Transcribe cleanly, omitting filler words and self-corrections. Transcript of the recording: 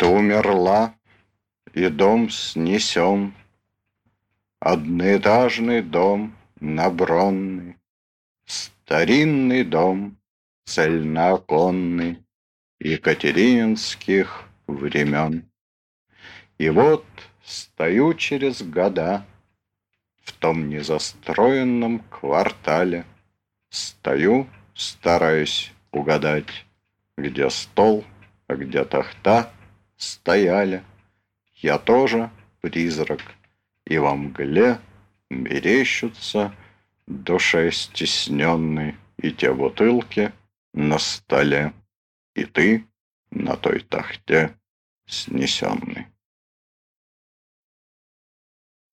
Ты умерла, и дом снесен, одноэтажный дом набронный, старинный дом, цельнооконный, екатерининских времен. И вот стою через года в том незастроенном квартале, стою, стараюсь угадать, где стол, а где тахта стояли. Я тоже призрак, и во мгле мерещутся душе стесненной и те бутылки на столе, и ты на той тахте снесенный.